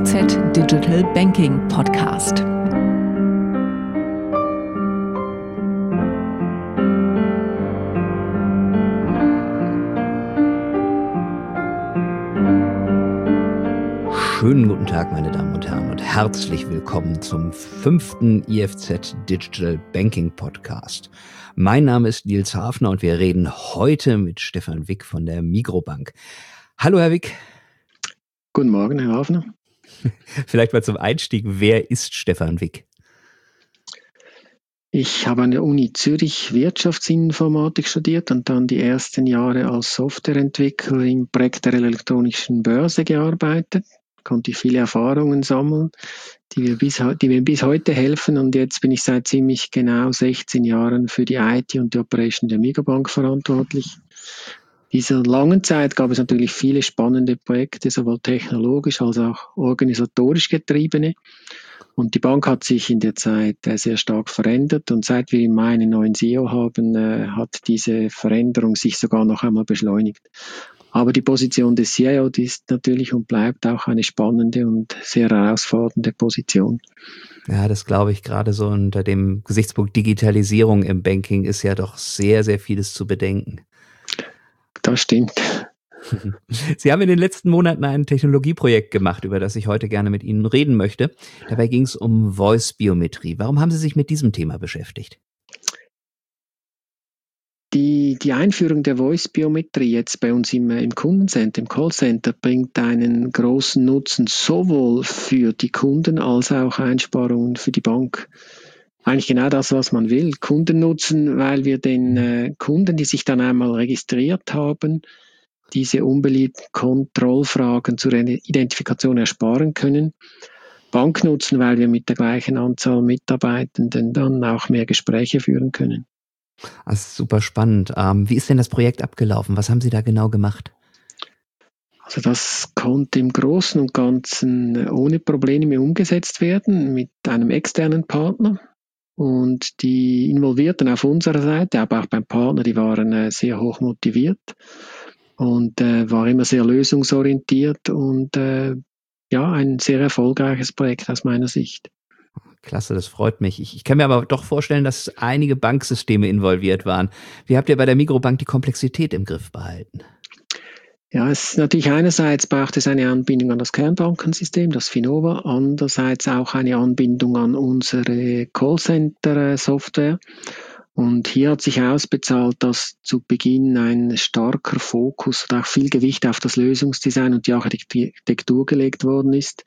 IFZ Digital Banking Podcast. Schönen guten Tag, meine Damen und Herren, und herzlich willkommen zum 5. IFZ Digital Banking Podcast. Mein Name ist Nils Hafner und wir reden heute mit Stefan Wick von der Migros Bank. Hallo, Herr Wick. Guten Morgen, Herr Hafner. Vielleicht mal zum Einstieg, wer ist Stefan Wick? Ich habe an der Uni Zürich Wirtschaftsinformatik studiert und dann die ersten Jahre als Softwareentwickler im Projekt der elektronischen Börse gearbeitet. Konnte ich viele Erfahrungen sammeln, die mir bis heute helfen. Und jetzt bin ich seit ziemlich genau 16 Jahren für die IT und die Operation der Migros Bank verantwortlich. Dieser langen Zeit gab es natürlich viele spannende Projekte, sowohl technologisch als auch organisatorisch getriebene. Und die Bank hat sich in der Zeit sehr stark verändert. Und seit wir im Mai einen neuen CEO haben, hat diese Veränderung sich sogar noch einmal beschleunigt. Aber die Position des CIO, die ist natürlich und bleibt auch eine spannende und sehr herausfordernde Position. Ja, das glaube ich, gerade so unter dem Gesichtspunkt Digitalisierung im Banking ist ja doch sehr, sehr vieles zu bedenken. Das stimmt. Sie haben in den letzten Monaten ein Technologieprojekt gemacht, über das ich heute gerne mit Ihnen reden möchte. Dabei ging es um Voice-Biometrie. Warum haben Sie sich mit diesem Thema beschäftigt? Die Einführung der Voice-Biometrie jetzt bei uns im Kundencenter, im Callcenter, bringt einen großen Nutzen sowohl für die Kunden als auch Einsparungen für die Bank. Eigentlich genau das, was man will. Kundennutzen, weil wir den Kunden, die sich dann einmal registriert haben, diese unbeliebten Kontrollfragen zur Identifikation ersparen können. Banknutzen, weil wir mit der gleichen Anzahl Mitarbeitenden dann auch mehr Gespräche führen können. Das ist super spannend. Wie ist denn das Projekt abgelaufen? Was haben Sie da genau gemacht? Also das konnte im Großen und Ganzen ohne Probleme umgesetzt werden mit einem externen Partner. Und die Involvierten auf unserer Seite, aber auch beim Partner, die waren sehr hoch motiviert und war immer sehr lösungsorientiert und ein sehr erfolgreiches Projekt aus meiner Sicht. Klasse, das freut mich. Ich kann mir aber doch vorstellen, dass einige Banksysteme involviert waren. Wie habt ihr bei der Migros Bank die Komplexität im Griff behalten? Ja, es ist natürlich einerseits braucht es eine Anbindung an das Kernbankensystem, das Finova, andererseits auch eine Anbindung an unsere Callcenter-Software. Und hier hat sich ausbezahlt, dass zu Beginn ein starker Fokus und auch viel Gewicht auf das Lösungsdesign und die Architektur gelegt worden ist.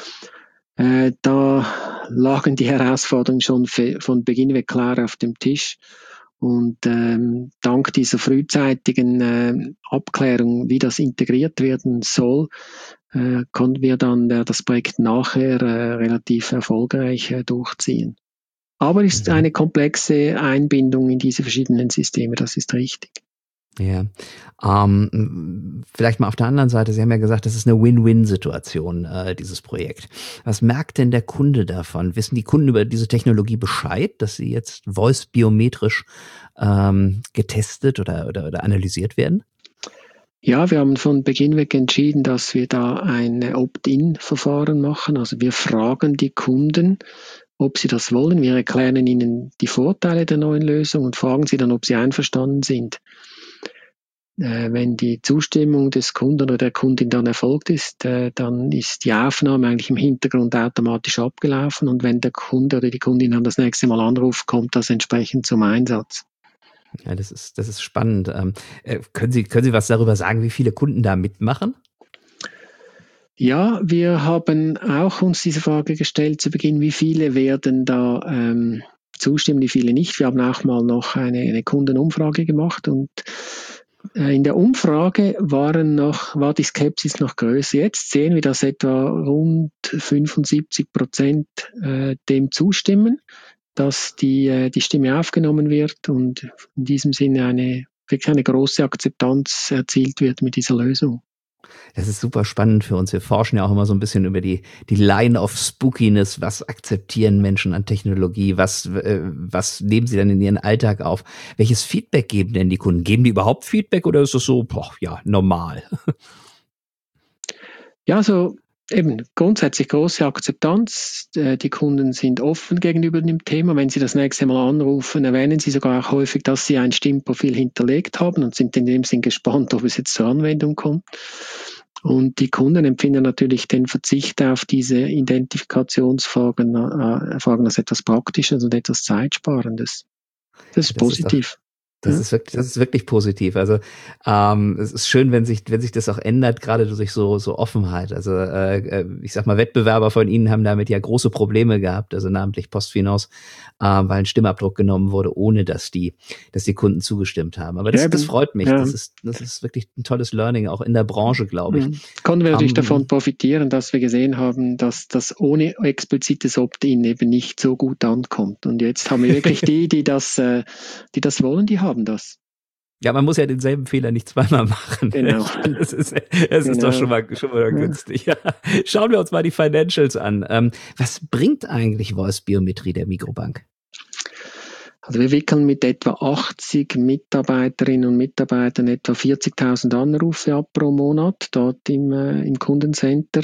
Da lagen die Herausforderungen schon von Beginn weg klar auf dem Tisch. Und dank dieser frühzeitigen Abklärung, wie das integriert werden soll, konnten wir dann das Projekt nachher relativ erfolgreich durchziehen. Aber es ist eine komplexe Einbindung in diese verschiedenen Systeme, das ist richtig. Ja, vielleicht mal auf der anderen Seite, Sie haben ja gesagt, das ist eine Win-Win-Situation, dieses Projekt. Was merkt denn der Kunde davon? Wissen die Kunden über diese Technologie Bescheid, dass sie jetzt voice-biometrisch getestet oder analysiert werden? Ja, wir haben von Beginn weg entschieden, dass wir da ein Opt-in-Verfahren machen. Also wir fragen die Kunden, ob sie das wollen. Wir erklären ihnen die Vorteile der neuen Lösung und fragen sie dann, ob sie einverstanden sind. Wenn die Zustimmung des Kunden oder der Kundin dann erfolgt ist, dann ist die Aufnahme eigentlich im Hintergrund automatisch abgelaufen und wenn der Kunde oder die Kundin dann das nächste Mal anruft, kommt das entsprechend zum Einsatz. Ja, das ist spannend. Können Sie was darüber sagen, wie viele Kunden da mitmachen? Ja, wir haben auch uns diese Frage gestellt zu Beginn, wie viele werden da zustimmen, wie viele nicht. Wir haben auch mal noch eine Kundenumfrage gemacht und in der Umfrage war die Skepsis noch größer. Jetzt sehen wir, dass etwa rund 75% dem zustimmen, dass die Stimme aufgenommen wird und in diesem Sinne wirklich eine große Akzeptanz erzielt wird mit dieser Lösung. Das ist super spannend für uns. Wir forschen ja auch immer so ein bisschen über die Line of Spookiness. Was akzeptieren Menschen an Technologie? Was nehmen sie dann in ihren Alltag auf? Welches Feedback geben denn die Kunden? Geben die überhaupt Feedback oder ist das so, normal? Ja, so Eben grundsätzlich große Akzeptanz. Die Kunden sind offen gegenüber dem Thema. Wenn sie das nächste Mal anrufen, erwähnen sie sogar auch häufig, dass sie ein Stimmprofil hinterlegt haben und sind in dem Sinn gespannt, ob es jetzt zur Anwendung kommt. Und die Kunden empfinden natürlich den Verzicht auf diese Identifikationsfragen als etwas Praktisches und etwas Zeitsparendes. Das ist positiv. Das ist wirklich positiv. Also es ist schön, wenn sich das auch ändert, gerade durch so Offenheit. Also ich sag mal, Wettbewerber von Ihnen haben damit ja große Probleme gehabt, also namentlich PostFinance, weil ein Stimmabdruck genommen wurde, ohne dass die Kunden zugestimmt haben. Aber das freut mich. Ja. Das ist wirklich ein tolles Learning, auch in der Branche, glaube ich. Konnten wir natürlich davon profitieren, dass wir gesehen haben, dass das ohne explizites Opt-in eben nicht so gut ankommt. Und jetzt haben wir wirklich die das wollen, die haben das. Ja, man muss ja denselben Fehler nicht zweimal machen. Genau. Das ist doch schon mal günstig. Ja. Schauen wir uns mal die Financials an. Was bringt eigentlich Voice Biometrie der Mikrobank? Also wir wickeln mit etwa 80 Mitarbeiterinnen und Mitarbeitern etwa 40.000 Anrufe ab pro Monat dort im Kundencenter.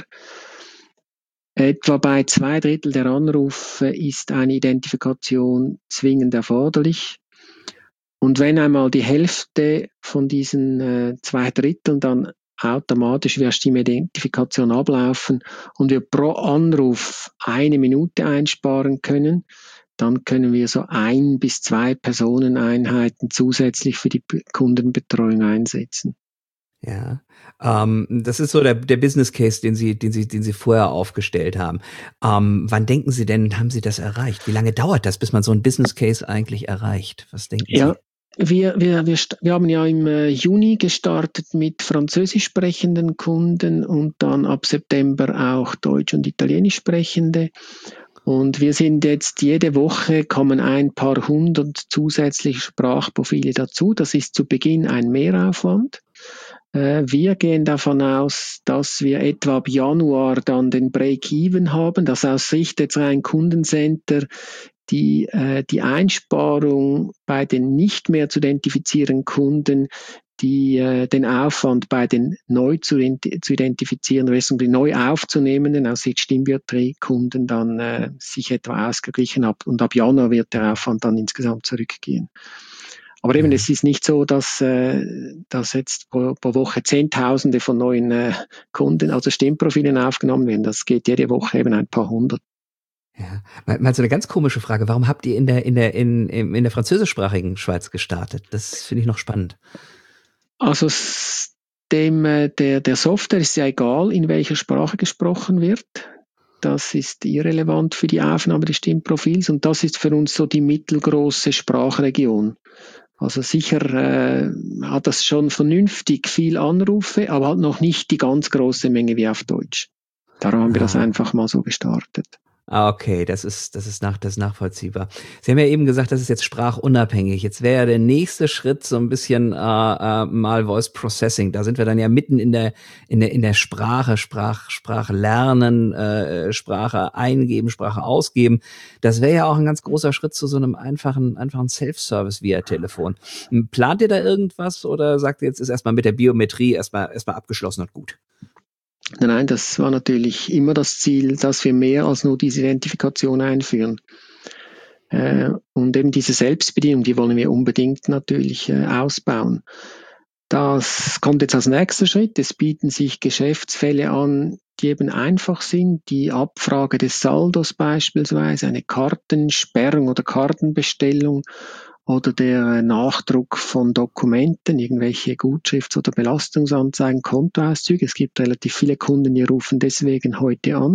Etwa bei 2/3 der Anrufe ist eine Identifikation zwingend erforderlich. Und wenn einmal die Hälfte von diesen 2/3 dann automatisch via Stimmidentifikation ablaufen und wir pro Anruf 1 Minute einsparen können, dann können wir so 1 bis 2 Personeneinheiten zusätzlich für die Kundenbetreuung einsetzen. Ja, das ist so der Business Case, den Sie vorher aufgestellt haben. Wann denken Sie denn, haben Sie das erreicht? Wie lange dauert das, bis man so einen Business Case eigentlich erreicht? Was denken Sie? Wir haben ja im Juni gestartet mit französisch sprechenden Kunden und dann ab September auch deutsch und italienisch sprechende. Und wir sind jetzt jede Woche kommen ein paar hundert zusätzliche Sprachprofile dazu. Das ist zu Beginn ein Mehraufwand. Wir gehen davon aus, dass wir etwa ab Januar dann den Break-Even haben. Das aus Sicht jetzt rein Kundencenter die Einsparung bei den nicht mehr zu identifizierenden Kunden, den Aufwand bei den neu zu identifizierenden, respektive neu aufzunehmenden, aus Sicht Stimmbiometrie-Kunden dann sich etwa ausgeglichen hat. Und ab Januar wird der Aufwand dann insgesamt zurückgehen. Aber eben, es ist nicht so, dass jetzt pro Woche Zehntausende von neuen Kunden, also Stimmprofilen aufgenommen werden. Das geht jede Woche eben ein paar hundert. Ja, mal so eine ganz komische Frage. Warum habt ihr in der französischsprachigen Schweiz gestartet? Das finde ich noch spannend. Also der Software ist ja egal, in welcher Sprache gesprochen wird. Das ist irrelevant für die Aufnahme des Stimmprofils und das ist für uns so die mittelgroße Sprachregion. Also sicher hat das schon vernünftig viel Anrufe, aber halt noch nicht die ganz große Menge wie auf Deutsch. Darum haben wir das einfach mal so gestartet. Okay, das ist nachvollziehbar. Sie haben ja eben gesagt, das ist jetzt sprachunabhängig. Jetzt wäre ja der nächste Schritt so ein bisschen mal Voice Processing. Da sind wir dann ja mitten in der Sprache lernen, Sprache eingeben, Sprache ausgeben. Das wäre ja auch ein ganz großer Schritt zu so einem einfachen Self-Service via Telefon. Plant ihr da irgendwas oder sagt ihr jetzt ist erstmal mit der Biometrie erstmal abgeschlossen und gut? Nein, das war natürlich immer das Ziel, dass wir mehr als nur diese Identifikation einführen. Und eben diese Selbstbedienung, die wollen wir unbedingt natürlich ausbauen. Das kommt jetzt als nächster Schritt. Es bieten sich Geschäftsfälle an, die eben einfach sind. Die Abfrage des Saldos beispielsweise, eine Kartensperrung oder Kartenbestellung oder der Nachdruck von Dokumenten, irgendwelche Gutschrifts- oder Belastungsanzeigen, Kontoauszüge. Es gibt relativ viele Kunden, die rufen deswegen heute an.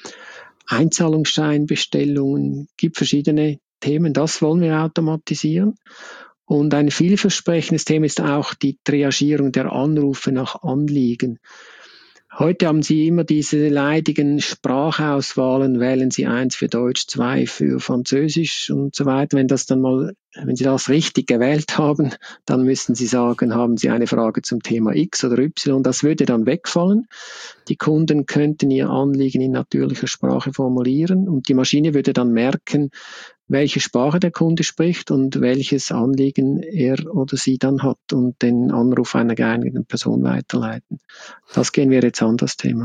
Einzahlungsscheinbestellungen, gibt verschiedene Themen, das wollen wir automatisieren. Und ein vielversprechendes Thema ist auch die Triagierung der Anrufe nach Anliegen. Heute haben Sie immer diese leidigen Sprachauswahlen, wählen Sie 1 für Deutsch, 2 für Französisch und so weiter. Wenn Sie das richtig gewählt haben, dann müssen Sie sagen, haben Sie eine Frage zum Thema X oder Y. Das würde dann wegfallen. Die Kunden könnten ihr Anliegen in natürlicher Sprache formulieren und die Maschine würde dann merken, welche Sprache der Kunde spricht und welches Anliegen er oder sie dann hat und den Anruf einer geeigneten Person weiterleiten. Das gehen wir jetzt an, das Thema.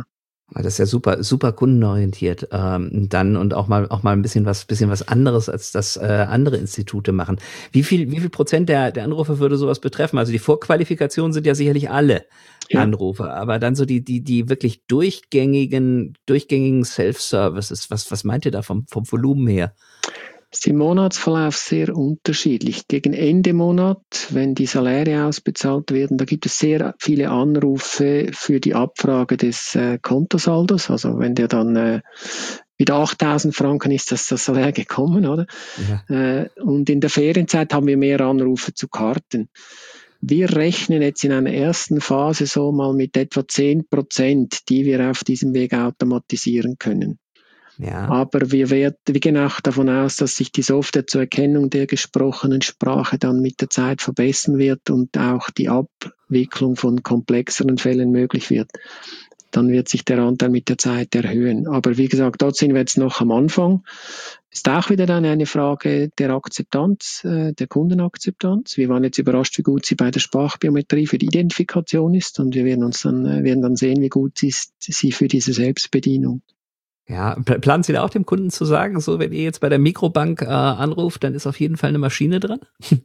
Das ist ja super, super kundenorientiert dann und auch mal ein bisschen was anderes, als das andere Institute machen. Wie viel Prozent der Anrufe würde sowas betreffen? Also die Vorqualifikationen sind ja sicherlich alle Anrufe, aber dann so die wirklich durchgängigen Self-Services, was meint ihr da vom Volumen her? Ist im Monatsverlauf sehr unterschiedlich. Gegen Ende Monat, wenn die Saläre ausbezahlt werden, da gibt es sehr viele Anrufe für die Abfrage des Kontosaldos. Also wenn der dann wieder 8.000 Franken ist, das Salär gekommen, oder? Ja. Und in der Ferienzeit haben wir mehr Anrufe zu Karten. Wir rechnen jetzt in einer ersten Phase so mal mit etwa 10%, die wir auf diesem Weg automatisieren können. Ja. Aber wir gehen auch davon aus, dass sich die Software zur Erkennung der gesprochenen Sprache dann mit der Zeit verbessern wird und auch die Abwicklung von komplexeren Fällen möglich wird. Dann wird sich der Anteil mit der Zeit erhöhen. Aber wie gesagt, dort sind wir jetzt noch am Anfang. Ist auch wieder dann eine Frage der Akzeptanz, der Kundenakzeptanz. Wir waren jetzt überrascht, wie gut sie bei der Sprachbiometrie für die Identifikation ist, und wir werden dann sehen, wie gut sie für diese Selbstbedienung. Ja, planen Sie da auch dem Kunden zu sagen, so, wenn ihr jetzt bei der Mikrobank anruft, dann ist auf jeden Fall eine Maschine dran?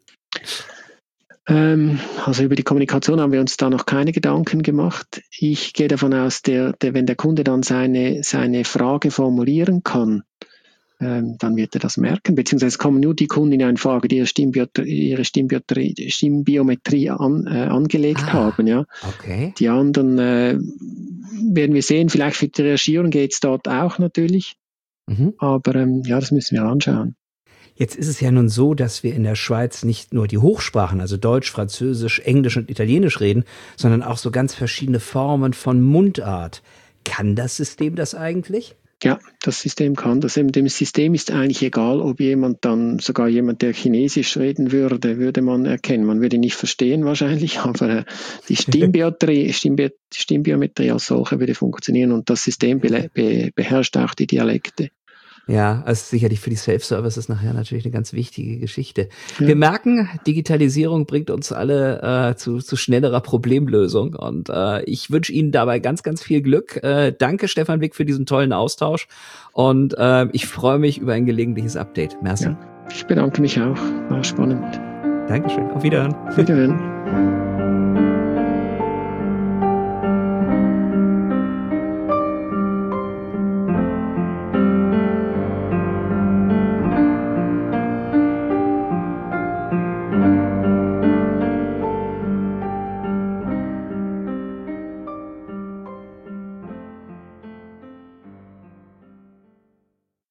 Also über die Kommunikation haben wir uns da noch keine Gedanken gemacht. Ich gehe davon aus, wenn der Kunde dann seine Frage formulieren kann, dann wird er das merken, beziehungsweise kommen nur die Kunden in eine Frage, die ihre Stimmbiometrie angelegt haben. Ja. Okay. Die anderen werden wir sehen, vielleicht für die Recherchierung geht es dort auch natürlich, aber das müssen wir anschauen. Jetzt ist es ja nun so, dass wir in der Schweiz nicht nur die Hochsprachen, also Deutsch, Französisch, Englisch und Italienisch reden, sondern auch so ganz verschiedene Formen von Mundart. Kann das System das eigentlich? Ja, das System kann das. Dem System ist eigentlich egal, ob jemand, der Chinesisch reden würde man erkennen. Man würde ihn nicht verstehen wahrscheinlich, aber die Stimmbiometrie als solche würde funktionieren, und das System beherrscht auch die Dialekte. Ja, also sicherlich für die Self-Services nachher natürlich eine ganz wichtige Geschichte. Ja. Wir merken, Digitalisierung bringt uns alle zu schnellerer Problemlösung, und ich wünsche Ihnen dabei ganz, ganz viel Glück. Danke, Stefan Wick, für diesen tollen Austausch, und ich freue mich über ein gelegentliches Update. Merci. Ja, ich bedanke mich auch. War spannend. Dankeschön. Auf Wiederhören. Wiederhören.